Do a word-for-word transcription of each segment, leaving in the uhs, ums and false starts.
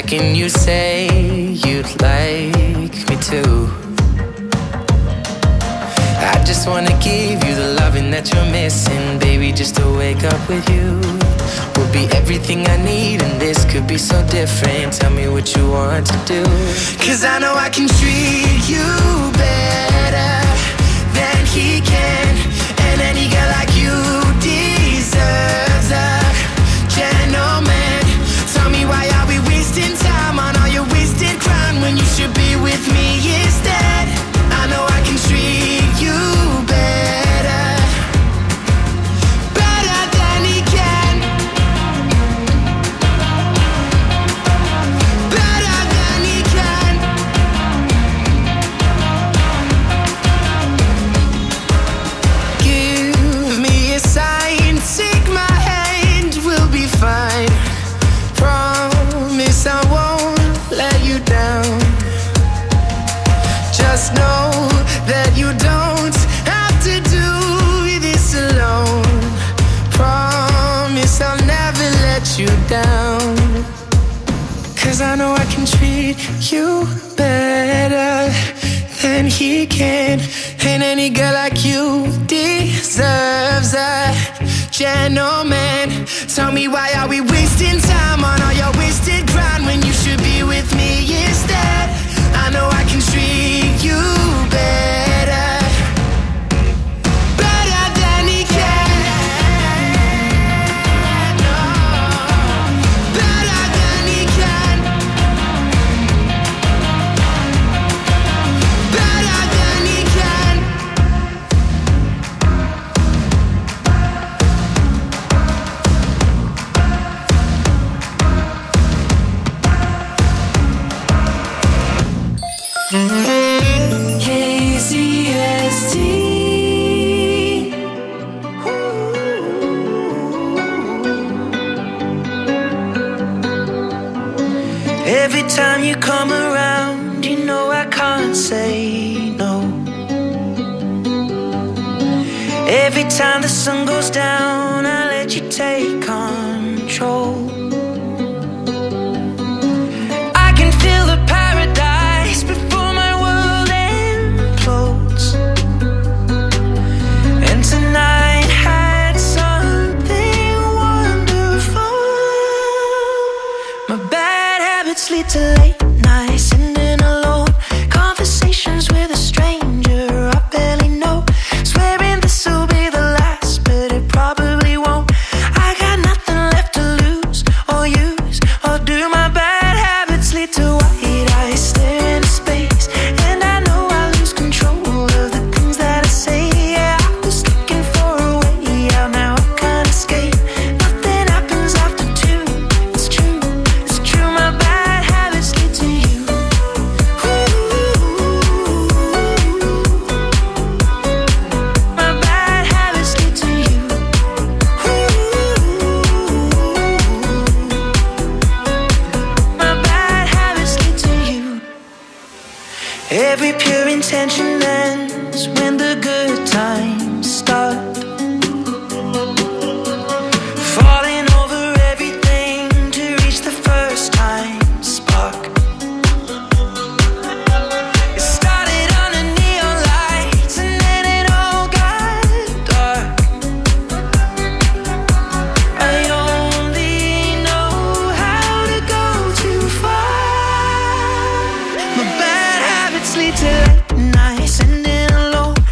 can you say you'd like me to? I just wanna give you the loving that you're missing, baby, just to wake up with you will be everything I need, and this could be so different. Tell me what you want to do, 'cause I know I can treat you better than he can, and any girl like you deserves a gentleman. Tell me, why are we wasting time on all your wasted crime when you should be with me instead? I know I can treat you better, better than he can, better than he can. Give me a sign, take my hand, we'll be fine. Promise I won't let you down. Just know that you don't have to do this alone. Promise I'll never let you down, 'cause I know I can treat you better than he can, and any girl like you deserves a gentleman. Tell me, why are we wasting time on all your wasted grind when you should be with me instead? I know I can treat you better, better than he can, no, better than he can, better than he can. K C S T. Every time you come around, you know I can't say no. Every time the sun goes down, I let you take control. I can feel the paradise before my world implodes, and tonight had something wonderful. My bad habits lead to late nights, sitting alone, conversations with a stranger I barely know, swearing this will be the last, but it probably won't. I got nothing left to lose or use or do. My bad habits lead to white eyes stare into space, and I know I lose control of the things that I say. Yeah, I was looking for a way out, now I can't escape. Nothing happens after two. It's true, it's true. My bad habits lead to you. My bad habits lead to you. My bad habits lead to you. Every pure intention ends when the good times start. Falling over everything to reach the first time spark. It started under neon lights and then it all got dark. I only know how to go too far. My bad habits lead to late nights, sitting alone,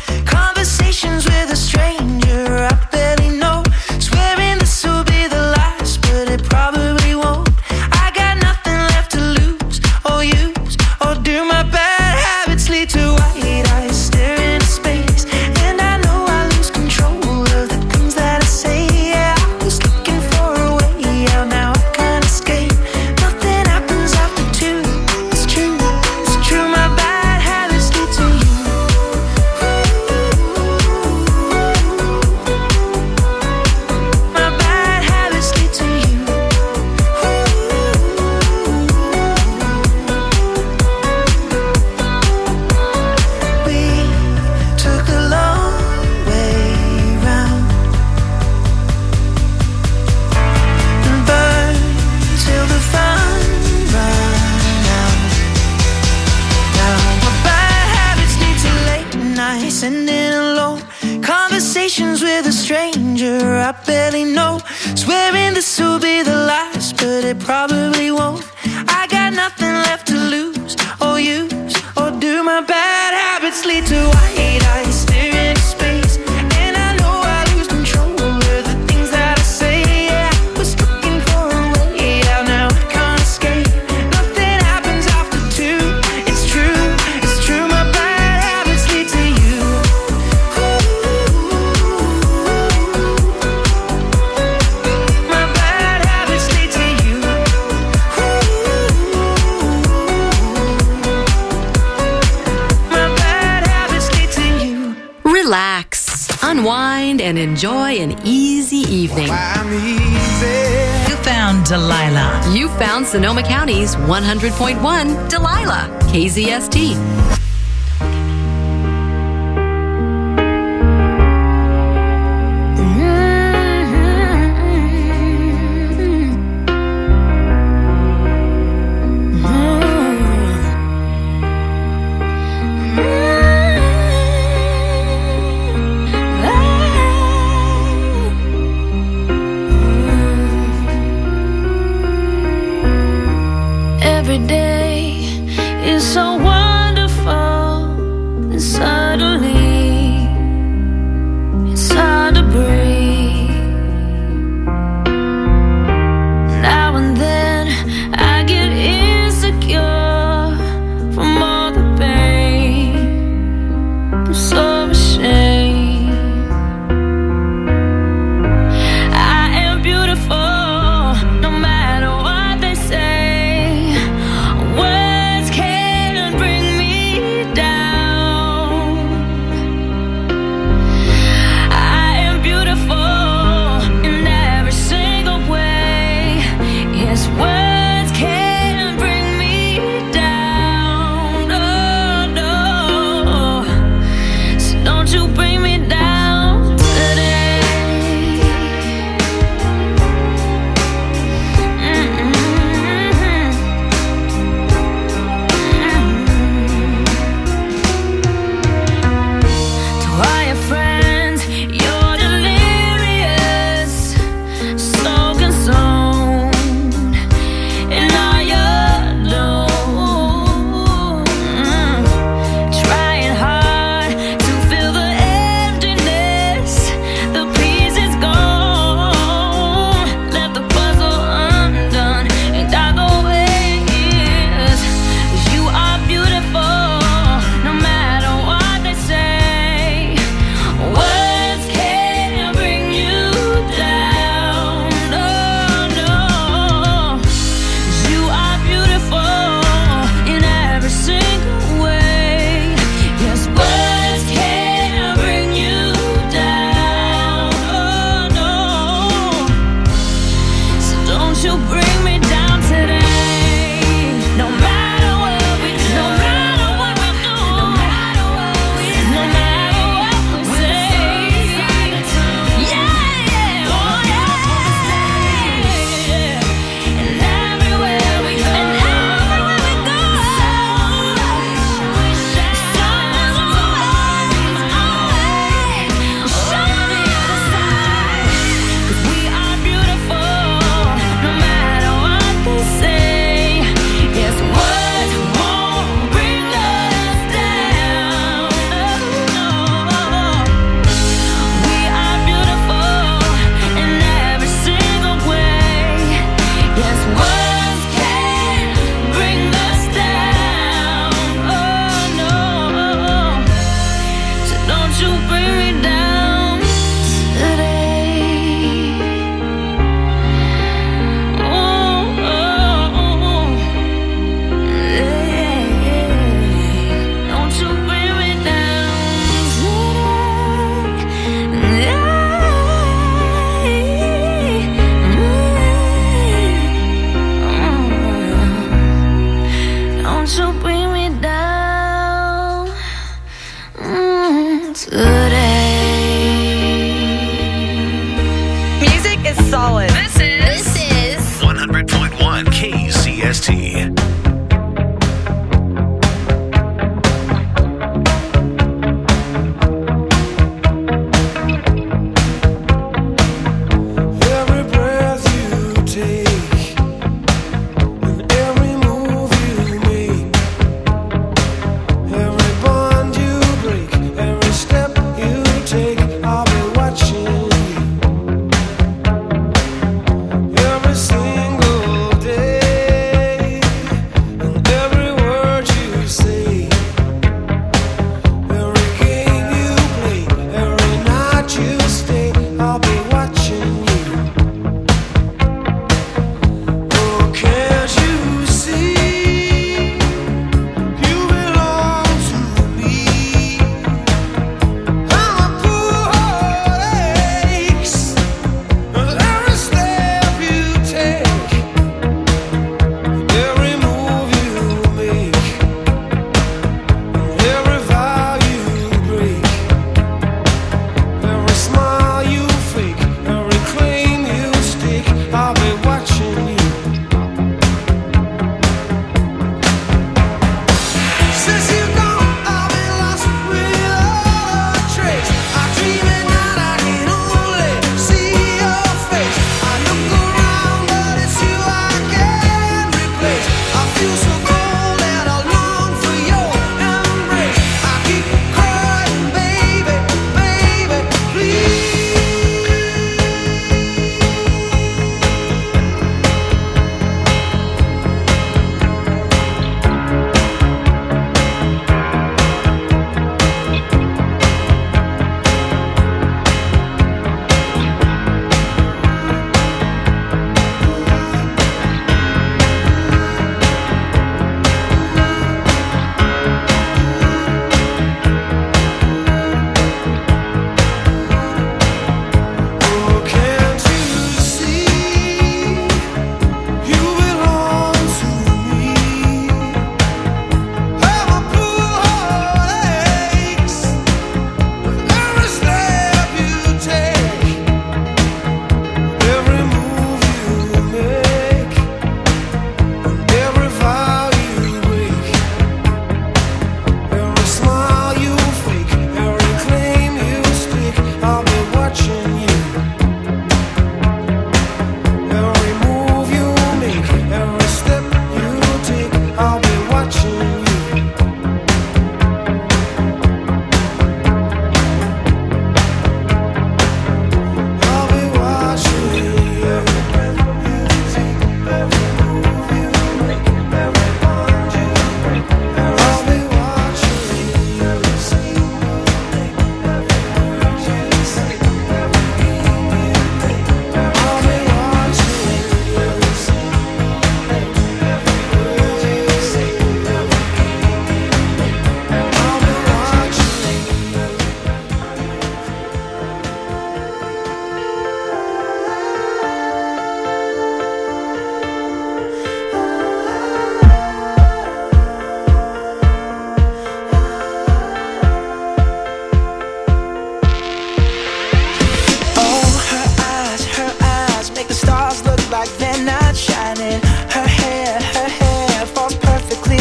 conversations with a stranger I barely know. Swearing this will be the last, but it probably won't. I got nothing left to lose or use, or do my bad habits lead to white eyes staring into space? And I know I lose control of the things that I say. Yeah, I was looking for a way out, now I can't escape. Nothing happens after two, it's true, it's true. My bad habits lead to you. My bad habits lead to you. My bad habits lead to you. Relax, unwind, and enjoy an easy evening. I'm easy. You found Delilah. You found Sonoma County's one hundred point one Delilah, K Z S T. Every day is so wonderful, and suddenly it's hard to breathe. Now and then I get insecure from all the pain. I'm so ashamed. I am beautiful, no matter what they say. Words can't bring me down. I am beautiful in every single way. Yes, words can't bring me down. Oh no, so don't you bring me down today. Mm-mm. To all your friends, you're delirious, so consumed in all your doom. Trying hard to fill the emptiness, the piece is gone. Left the puzzle undone and I go ways. You are beautiful, no matter what they say. Words can't bring you down. No, no. You are beautiful in every single way. Yes, words can't bring you down. Oh no. So don't you bring me down today. No matter what we do, no matter what we do, no matter what we do, no matter what we say. Yeah, yeah, oh yeah. And everywhere we go, and everywhere we go, sun's always, always shine on the other side. 'Cause we are beautiful, no matter what they say. Yes, words won't bring us down. No, we are beautiful in every single way. Yes, words can't bring us down. Oh no, so don't you bring me down today. Oh, oh, oh. Yeah, yeah. Don't you bring me down today. Don't you bring me down mm, today. Music is solid. This is This is one hundred point one K Z S T.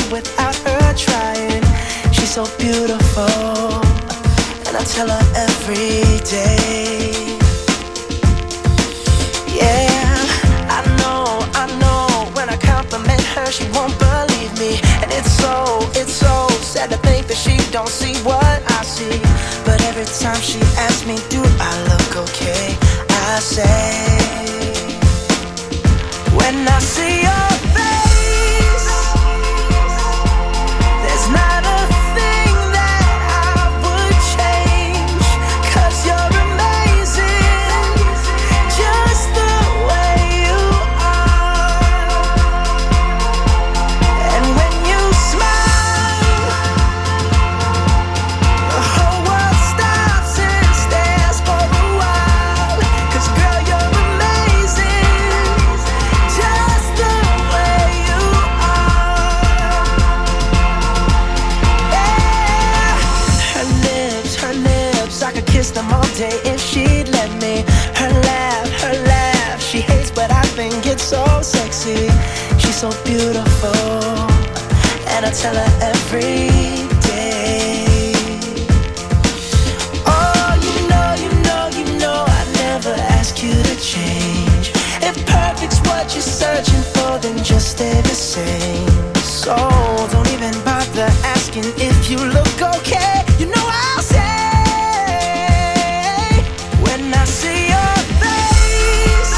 without her trying. She's so beautiful, and I tell her every day. Yeah, I know, I know, when I compliment her, she won't believe me. And it's so, it's so sad to think that she don't see what I see. But every time she asks me, do I look okay, I say, when I see your face, there's not a thing that I would change. 'Cause you're amazing, just the way you are. And when you smile, the whole world stops and stares for a while. 'Cause girl, you're amazing, just the way you are. Yeah. Her lips, her lips, I could kiss them all day if she'd let me. Her laugh, her laugh, she hates but I think it's so sexy. She's so beautiful, and I tell her every day. Oh, you know, you know, you know I never ask you to change. If perfect's what you're searching for, then just stay the same. So don't even bother asking if you look okay. You know I'll say, when I see your face,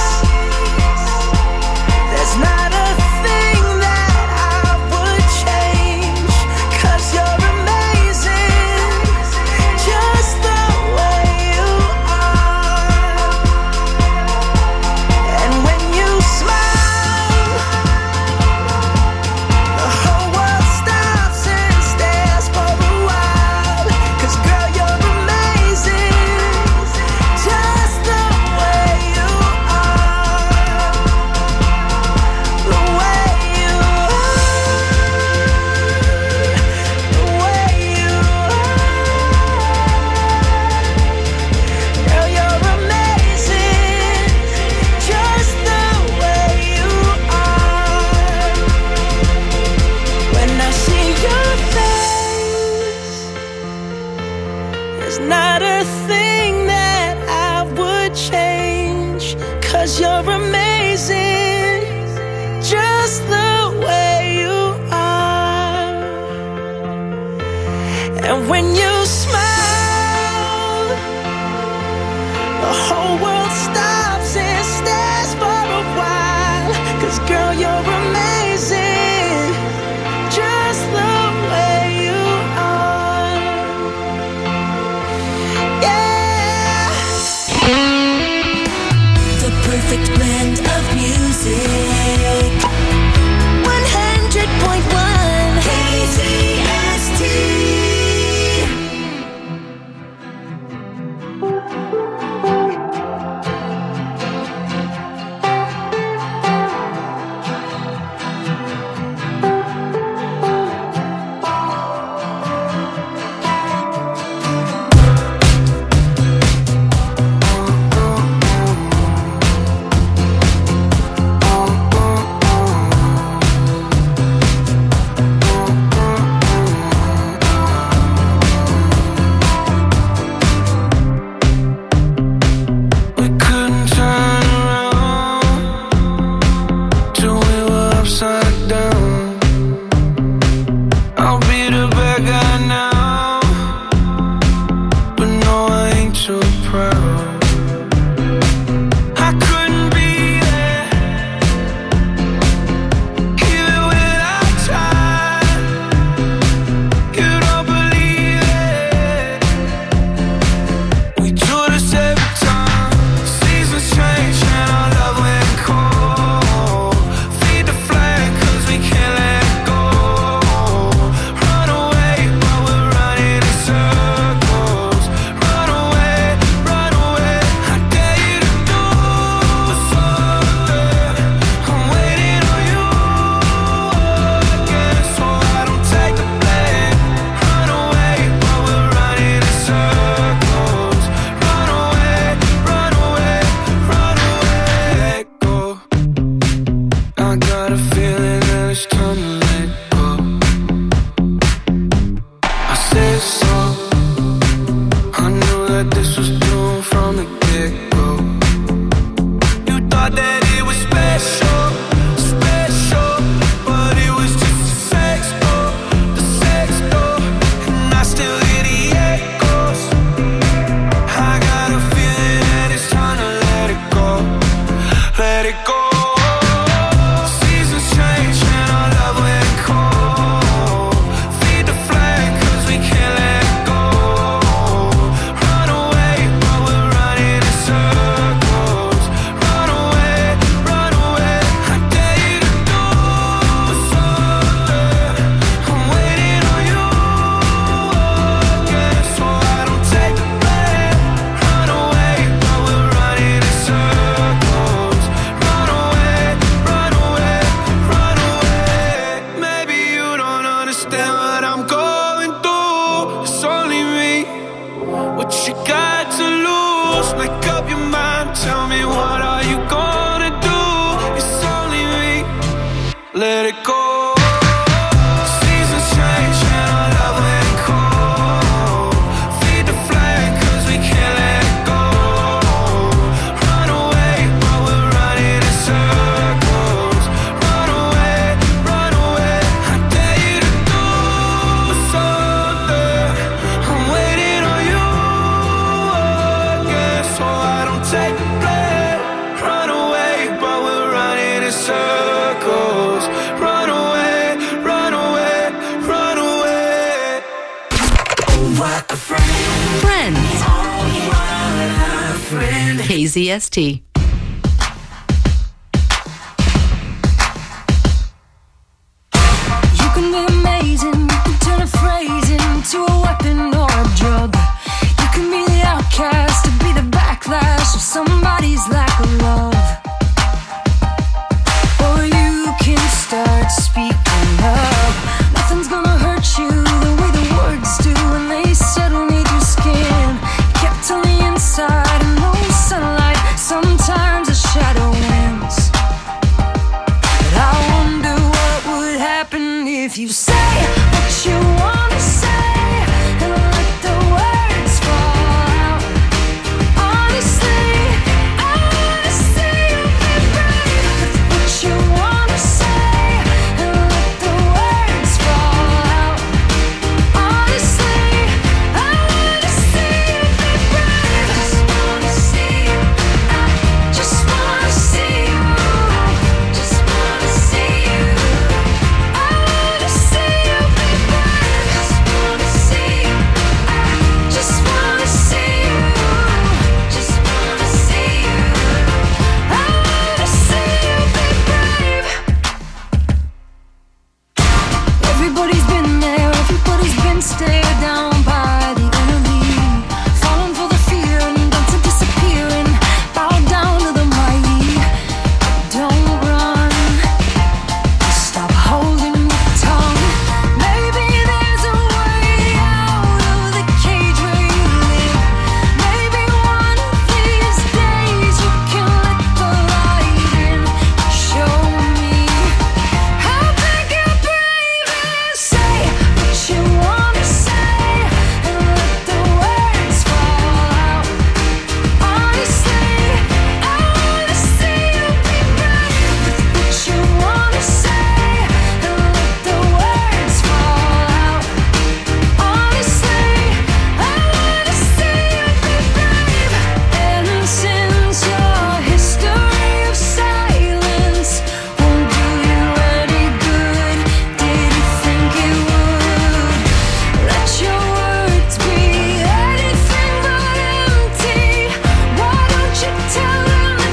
there's not a thing that I would change. 'Cause you're amazing, just the way you are. And when you smile, the whole world stops and stares for a while. 'Cause girl, you're amazing, just the way you are. The way you are, the way you are. Girl, you're amazing, just the way you are. When I see your face, there's not a thing that I would change. 'Cause you're amazing, just the way you are. And when you smile, the whole world stops and stares for a while. 'Cause girl, you're amazing, just the way you are. Yeah. The perfect blend of music. one hundred point one K C S T. you got to lose? Make up your mind, tell me what are you gonna do? It's only me, let it go. Seasons change and our love ain't cold. Feed the flame cause we can't let it go. Run away while we're running in circles. Run away, run away. I dare you to do something. I'm waiting on you again, so I don't take the blame. Run away while we're running in circles. Run away, run away, run away. Oh, what a friend. Friends. Oh, what a friend. K Z S T. You can be amazing, you can turn a phrase into a weapon or a drug. You can be the outcast to be the backlash of somebody's lack of love. Or you can start speaking up. Nothing's gonna hurt you the way the words do when they settle neath your skin. Kept on the inside and no sunlight. Sometimes a shadow wins. But I wonder what would happen if you say what you wanna say and let the words fall out. Honestly, I wanna see you be brave with what you wanna say and let the words fall out. Honestly, I wanna see you be brave. Just wanna see you. I just wanna see you. Just wanna see you. I wanna see you be brave. Just wanna see you. I just wanna see you. Just wanna see you. I wanna see you be brave. Everybody's been there, everybody's been stared down by the enemy. Falling for the fear and done to disappear and bow down to the mighty. Don't run, stop holding your tongue. Maybe there's a way out of the cage where you live. Maybe one of these days you can let the light in. Show me how big your brave is. Say what you wanna say and let the words fall out. Honestly, I wanna see you be brave with what you wanna say and let the words fall out. Honestly, I wanna see you be brave. And since your history of silence won't do you any good, did you think it would? Let your words be anything but empty. Why don't you tell them the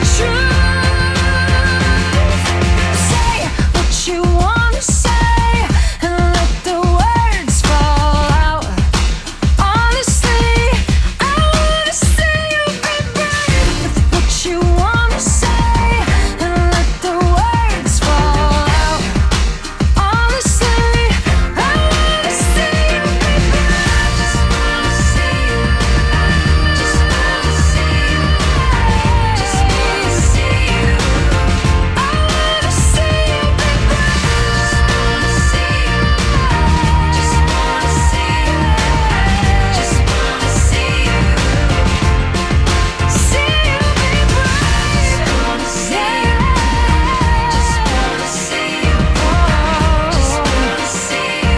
truth? Say what you wanna say and let the words fall out. Honestly, I wanna see you be brave with what you wanna say and let the words fall out. Honestly, I wanna see you be brave. Just wanna see you. Just wanna see you. Just wanna see you. I wanna see you be brave. Just wanna see you. Just wanna see you. Just wanna see you. See you be brave. Just wanna see you. Just wanna see you. Just wanna see you.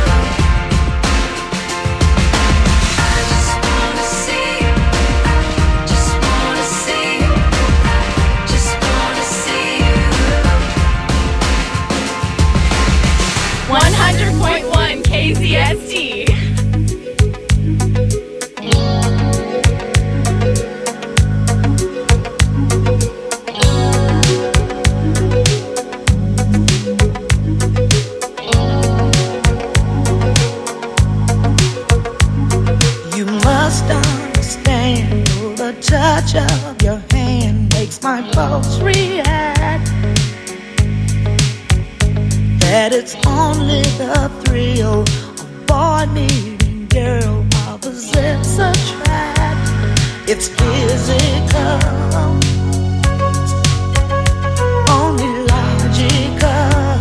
I just wanna see you. Just wanna see you. Just wanna see you. one hundred point one K Z S T. You must understand, the touch of your hand makes my pulse react. That it's only the thrill of boy meeting girl opposites attract. it's physical, only logical.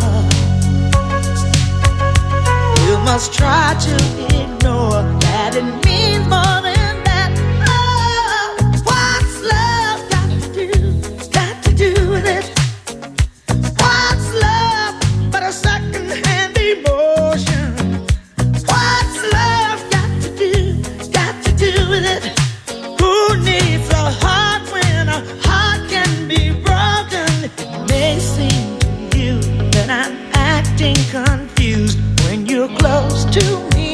You must try to ignore that it means more than that. Oh, what's love got to do, got to do with it? What's love but a second-hand emotion? What's love got to do, got to do with it? Who needs a heart when a heart can be broken? It may seem to you that I'm acting confused when you're close to me.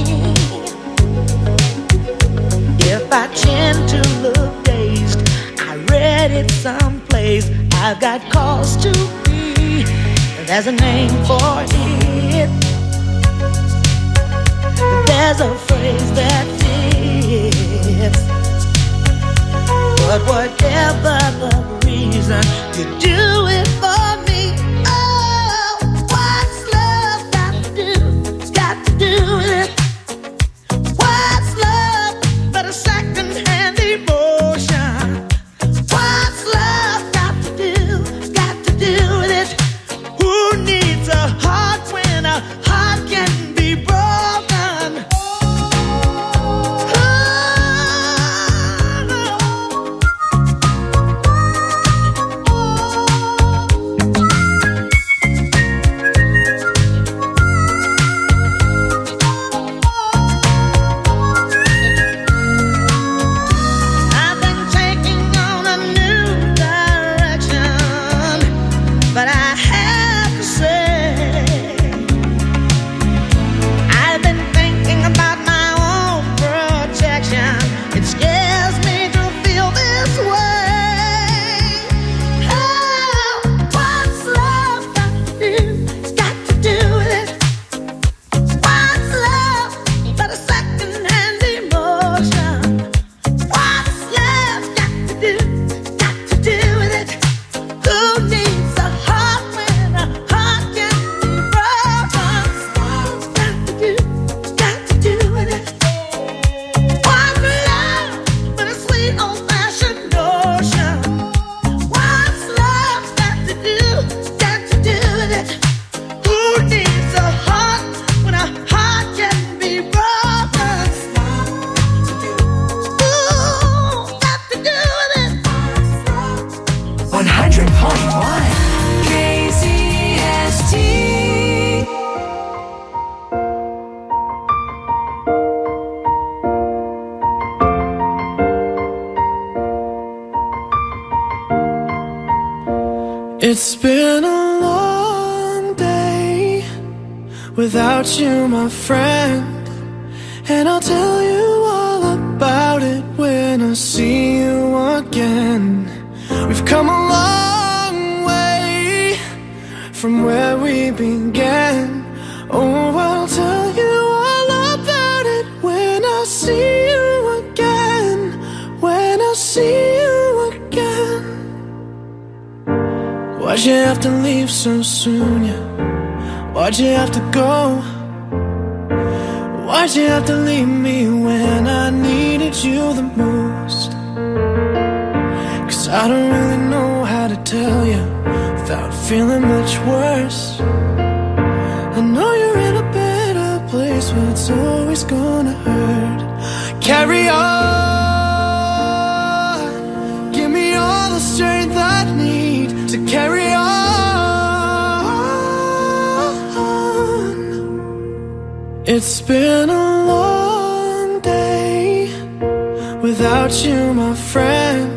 If I tend to look dazed, I read it someplace. I've got cause to be. There's a name for it. There's a phrase that fits. But whatever the reason, you do it for me. Oh, what's love got to do? Got to do with it. What's love but a second-hand emotion? What's love got to do? Got to do with it. Who needs a heart when a heart can be broken? I've been taking on a new direction, but I have to say, I've been thinking about my own protection. It scares me to feel this way. Oh, what's love got to do? Got to do with it. What's love but a second-hand emotion? What's love got to do? Got to do with it. Who needs a heart when a heart can be broken? What's got to do? Got to do with it. What's love but a sweet old-fashioned notion? What's love got to do? Got to do with it. Who needs a heart when a heart can be broken? Ooh, got to do with it. one hundred point one K C S T. It's been a long day without you, my friend, and I'll tell you all about it when I see you again. We've come a long way from where we began. Oh, I'll tell you all about it when I see you again. When I see you again. Why'd you have to leave so soon, yeah? Why'd you have to go? Why'd you have to leave me when I needed you the most? Cause I don't really know how to tell you without feeling much worse. I know you're in a better place, but it's always gonna hurt. Carry on. Give me all the strength I need to carry on. It's been a long day without you, my friend,